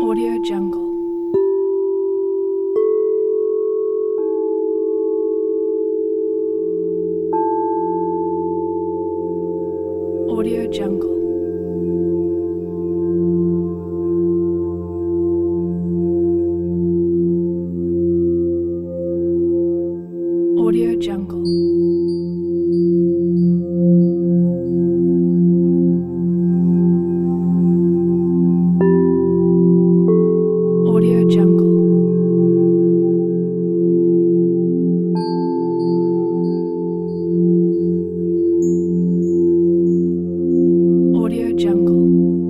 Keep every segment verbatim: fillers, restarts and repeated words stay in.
Audio Jungle. Audio Jungle. Audio Jungle. Audio Jungle. Audio Jungle.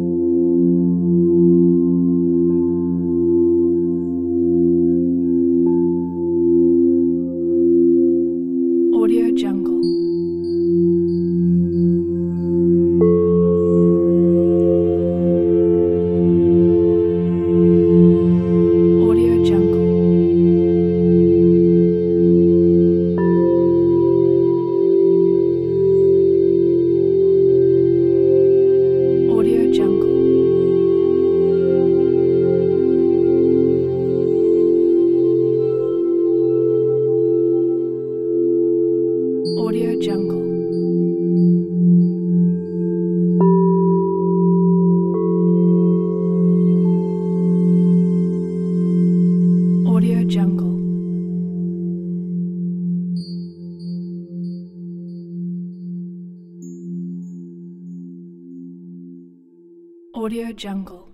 Audio Jungle. Audio Jungle. Audio Jungle. Audio Jungle. Audio Jungle. Audio Jungle.